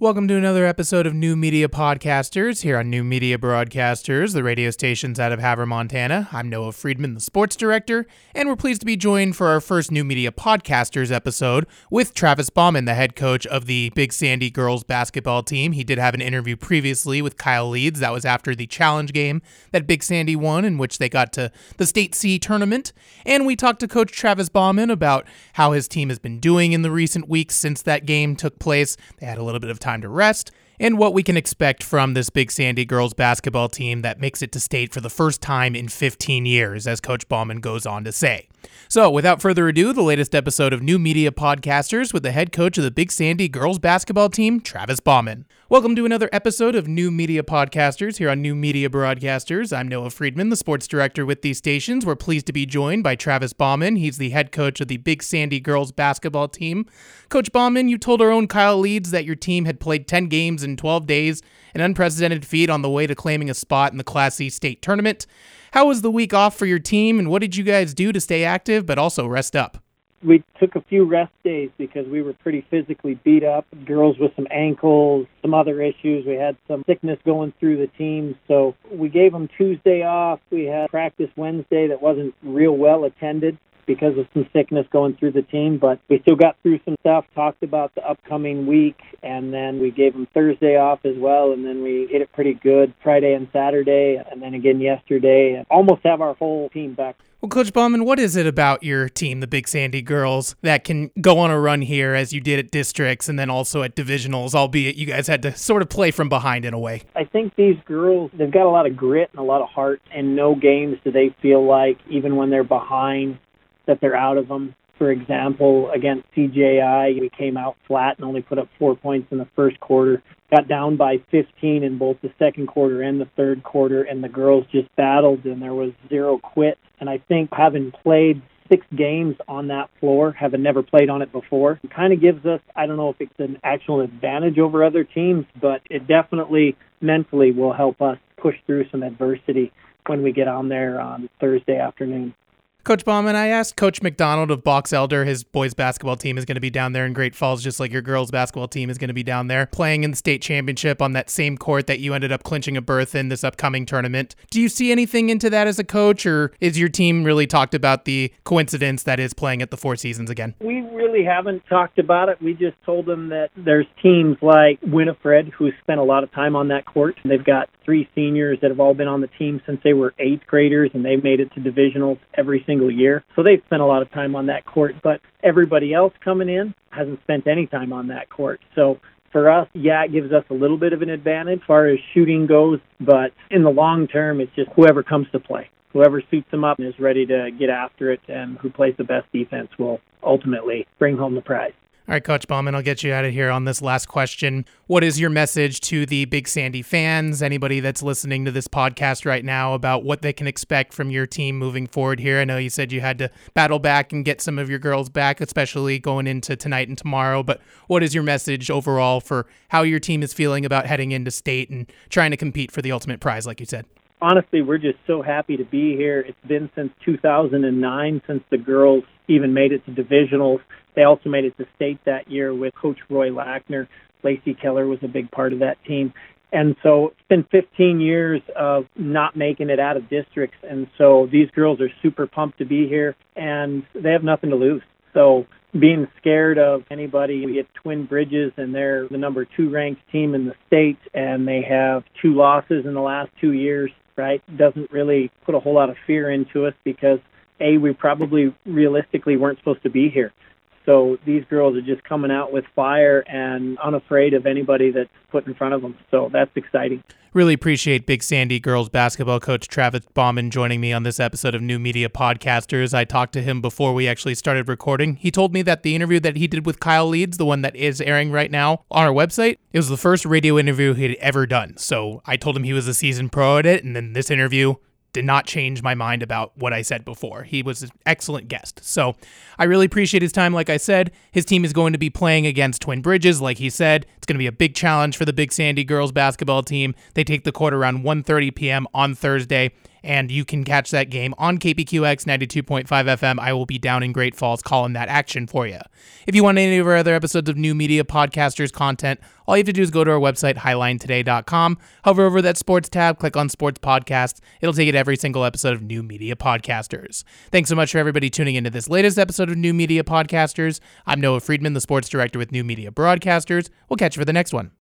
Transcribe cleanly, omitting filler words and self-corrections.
Welcome to another episode of New Media Podcasters here on New Media Broadcasters, the radio stations out of Havre, Montana. I'm Noah Friedman, the sports director, and we're pleased to be joined for our first New Media Podcasters episode with Travis Bauman, the head coach of the Big Sandy girls basketball team. He did have an interview previously with Kyle Leeds. That was after the challenge game that Big Sandy won, in which they got to the State C tournament. And we talked to Coach Travis Bauman about how his team has been doing in the recent weeks since that game took place. They had a little bit of time to rest, and what we can expect from this Big Sandy girls basketball team that makes it to state for the first time in 15 years, as Coach Bauman goes on to say. So, without further ado, the latest episode of New Media Podcasters with the head coach of the Big Sandy girls basketball team, Travis Bauman. Welcome to another episode of New Media Podcasters here on New Media Broadcasters. I'm Noah Friedman, the sports director with these stations. We're pleased to be joined by Travis Bauman. He's the head coach of the Big Sandy girls basketball team. Coach Bauman, you told our own Kyle Leeds that your team had played 10 games in 12 days, an unprecedented feat on the way to claiming a spot in the Class C state tournament. How was the week off for your team, and what did you guys do to stay active but also rest up? We took a few rest days because we were pretty physically beat up. Girls with some ankles, some other issues. We had some sickness going through the team. So we gave them Tuesday off. We had practice Wednesday that wasn't real well attended because of some sickness going through the team. But we still got through some stuff, talked about the upcoming week, and then we gave them Thursday off as well. And then we hit it pretty good Friday and Saturday, and then again yesterday. And almost have our whole team back. Well, Coach Bauman, what is it about your team, the Big Sandy girls, that can go on a run here as you did at districts and then also at divisionals, albeit you guys had to sort of play from behind in a way? I think these girls, they've got a lot of grit and a lot of heart, and no games do they feel like, even when they're behind, that they're out of them. For example, against CJI, we came out flat and only put up 4 points in the first quarter. Got down by 15 in both the second quarter and the third quarter, and the girls just battled, and there was zero quit. And I think having played 6 games on that floor, having never played on it before, it kind of gives us, I don't know if it's an actual advantage over other teams, but it definitely mentally will help us push through some adversity when we get on there on Thursday afternoon. Coach Bauman, I asked Coach McDonald of Box Elder, his boys basketball team is going to be down there in Great Falls, just like your girls basketball team is going to be down there, playing in the state championship on that same court that you ended up clinching a berth in this upcoming tournament. Do you see anything into that as a coach, or is your team really talked about the coincidence that is playing at the Four Seasons again? We really haven't talked about it. We just told them that there's teams like Winifred who spent a lot of time on that court. They've got 3 seniors that have all been on the team since they were 8th graders, and they've made it to divisionals every single year. So they've spent a lot of time on that court, but everybody else coming in hasn't spent any time on that court. So for us, yeah, it gives us a little bit of an advantage as far as shooting goes, but in the long term, it's just whoever comes to play. Whoever suits them up and is ready to get after it and who plays the best defense will ultimately bring home the prize. All right, Coach Bauman, I'll get you out of here on this last question. What is your message to the Big Sandy fans, anybody that's listening to this podcast right now, about what they can expect from your team moving forward here? I know you said you had to battle back and get some of your girls back, especially going into tonight and tomorrow, but what is your message overall for how your team is feeling about heading into state and trying to compete for the ultimate prize, like you said? Honestly, we're just so happy to be here. It's been since 2009 since the girls even made it to divisionals. They also made it to state that year with Coach Roy Lackner. Lacey Keller was a big part of that team. And so it's been 15 years of not making it out of districts. And so these girls are super pumped to be here, and they have nothing to lose. So being scared of anybody, we get Twin Bridges, and they're the number 2 ranked team in the state, and they have 2 losses in the last 2 years, right? Doesn't really put a whole lot of fear into us because, A, we probably realistically weren't supposed to be here. So these girls are just coming out with fire and unafraid of anybody that's put in front of them. So that's exciting. Really appreciate Big Sandy girls basketball coach Travis Bauman joining me on this episode of New Media Podcasters. I talked to him before we actually started recording. He told me that the interview that he did with Kyle Leeds, the one that is airing right now on our website, it was the first radio interview he'd ever done. So I told him he was a seasoned pro at it, and then this interview did not change my mind about what I said before. He was an excellent guest. So I really appreciate his time. Like I said, his team is going to be playing against Twin Bridges. Like he said, it's going to be a big challenge for the Big Sandy girls basketball team. They take the court around 1:30 p.m. on Thursday. and you can catch that game on KPQX 92.5 FM. I will be down in Great Falls calling that action for you. If you want any of our other episodes of New Media Podcasters content, all you have to do is go to our website, highlinetoday.com, hover over that sports tab, click on sports podcasts. It'll take you to every single episode of New Media Podcasters. Thanks so much for everybody tuning into this latest episode of New Media Podcasters. I'm Noah Friedman, the sports director with New Media Broadcasters. We'll catch you for the next one.